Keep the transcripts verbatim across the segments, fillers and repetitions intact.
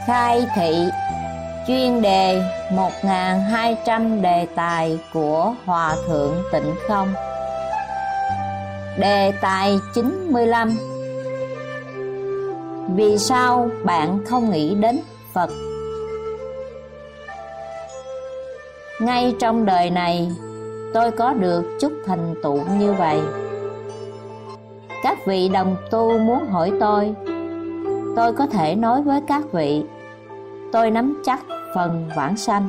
Khai thị chuyên đề một nghìn hai trăm đề tài của Hòa Thượng Tịnh Không. Đề tài chín mươi lăm. Vì sao bạn không nghĩ đến Phật? Ngay trong đời này, tôi có được chút thành tựu như vậy. Các vị đồng tu muốn hỏi tôi, tôi có thể nói với các vị, tôi nắm chắc phần vãng sanh.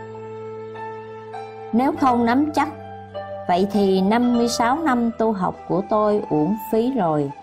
Nếu không nắm chắc, vậy thì năm mươi sáu năm tu học của tôi uổng phí rồi.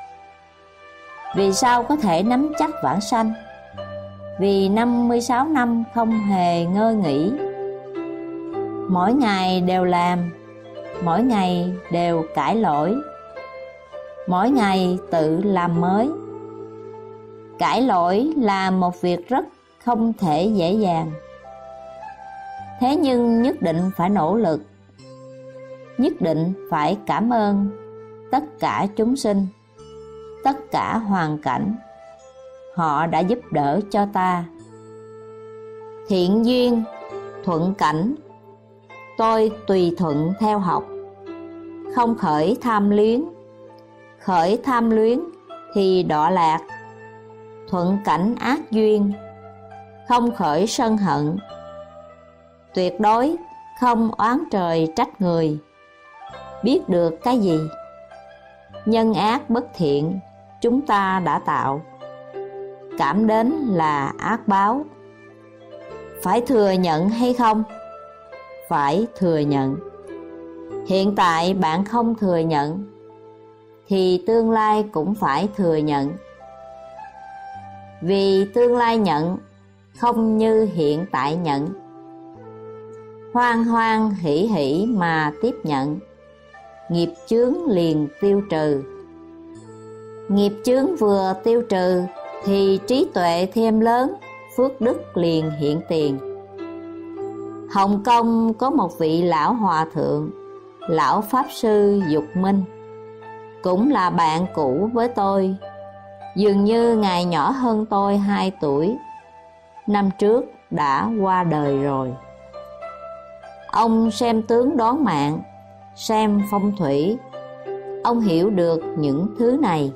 Vì sao có thể nắm chắc vãng sanh? Vì năm mươi sáu năm không hề ngơi nghỉ. Mỗi ngày đều làm, mỗi ngày đều cải lỗi, mỗi ngày tự làm mới. Cải lỗi là một việc rất không thể dễ dàng. Thế nhưng nhất định phải nỗ lực, nhất định phải cảm ơn tất cả chúng sinh, tất cả hoàn cảnh. Họ đã giúp đỡ cho ta. Thiện duyên, thuận cảnh, tôi tùy thuận theo học, không khởi tham luyến. Khởi tham luyến thì đọa lạc. Thuận cảnh ác duyên, không khởi sân hận. Tuyệt đối không oán trời trách người. Biết được cái gì? Nhân ác bất thiện chúng ta đã tạo, cảm đến là ác báo. Phải thừa nhận hay không? Phải thừa nhận. Hiện tại bạn không thừa nhận, thì tương lai cũng phải thừa nhận. Vì tương lai nhận không như hiện tại nhận. Hoan hoan hỷ hỷ mà tiếp nhận, nghiệp chướng liền tiêu trừ. Nghiệp chướng vừa tiêu trừ thì trí tuệ thêm lớn, phước đức liền hiện tiền. Hồng Kông có một vị lão hòa thượng, lão pháp sư Dục Minh, cũng là bạn cũ với tôi. Dường như ngài nhỏ hơn tôi hai tuổi, năm trước đã qua đời rồi. Ông xem tướng đoán mạng, xem phong thủy, ông hiểu được những thứ này.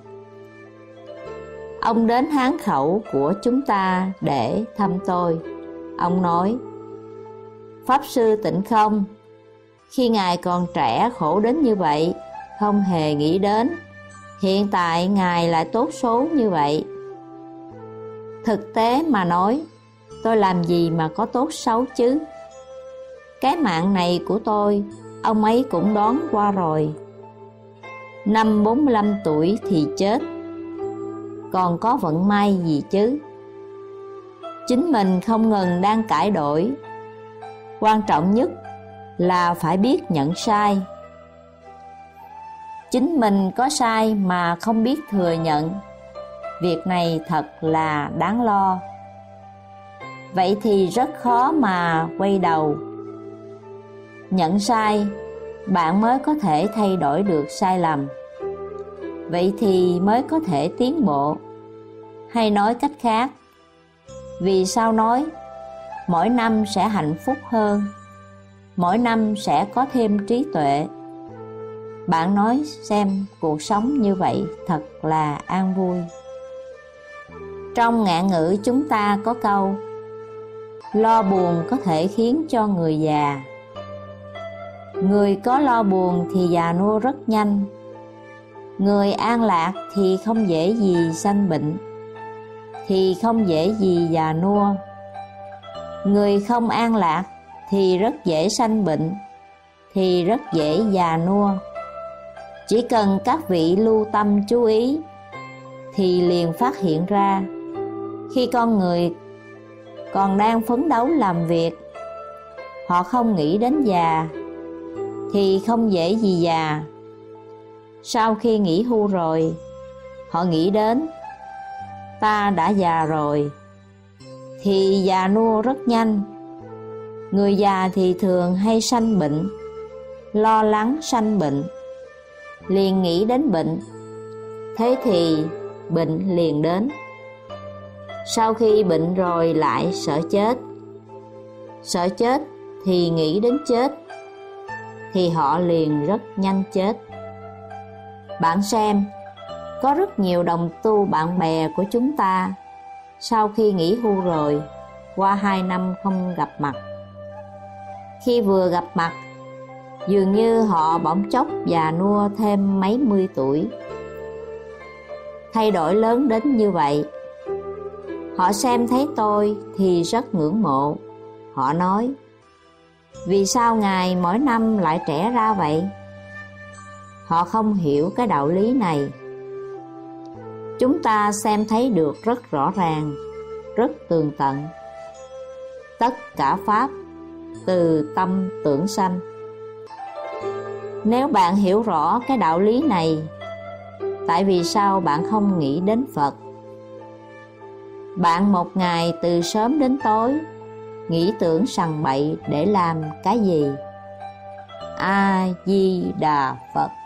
Ông đến hán khẩu của chúng ta để thăm tôi. Ông nói, Pháp sư Tịnh Không, khi ngài còn trẻ khổ đến như vậy, không hề nghĩ đến hiện tại ngài lại tốt số như vậy. Thực tế mà nói, tôi làm gì mà có tốt xấu chứ? Cái mạng này của tôi, ông ấy cũng đoán qua rồi. Năm bốn mươi lăm tuổi thì chết, còn có vận may gì chứ? Chính mình không ngừng đang cải đổi. Quan trọng nhất là phải biết nhận sai. Chính mình có sai mà không biết thừa nhận, việc này thật là đáng lo. Vậy thì rất khó mà quay đầu. Nhận sai, bạn mới có thể thay đổi được sai lầm. Vậy thì mới có thể tiến bộ. Hay nói cách khác, vì sao nói mỗi năm sẽ hạnh phúc hơn, mỗi năm sẽ có thêm trí tuệ? Bạn nói xem, cuộc sống như vậy thật là an vui. Trong ngạn ngữ chúng ta có câu, lo buồn có thể khiến cho người già. Người có lo buồn thì già nua rất nhanh. Người an lạc thì không dễ gì sanh bệnh, thì không dễ gì già nua. Người không an lạc thì rất dễ sanh bệnh, thì rất dễ già nua. Chỉ cần các vị lưu tâm chú ý, thì liền phát hiện ra, khi con người còn đang phấn đấu làm việc, họ không nghĩ đến già, thì không dễ gì già. Sau khi nghỉ hưu rồi, họ nghĩ đến, ta đã già rồi, thì già nua rất nhanh. Người già thì thường hay sanh bệnh, lo lắng sanh bệnh, liền nghĩ đến bệnh, thế thì bệnh liền đến. sau khi bệnh rồi lại sợ chết. Sợ chết thì nghĩ đến chết, thì họ liền rất nhanh chết. Bạn xem, có rất nhiều đồng tu bạn bè của chúng ta, sau khi nghỉ hưu rồi, qua hai năm không gặp mặt. Khi vừa gặp mặt, dường như họ bỗng chốc già nua thêm mấy mươi tuổi. Thay đổi lớn đến như vậy. Họ xem thấy tôi thì rất ngưỡng mộ. Họ nói, vì sao Ngài mỗi năm lại trẻ ra vậy? Họ không hiểu cái đạo lý này. Chúng ta xem thấy được rất rõ ràng, rất tường tận. Tất cả Pháp từ tâm tưởng sanh. Nếu bạn hiểu rõ cái đạo lý này, tại vì sao bạn không nghĩ đến Phật? Bạn một ngày từ sớm đến tối nghĩ tưởng sằng bậy để làm cái gì? A Di Đà Phật.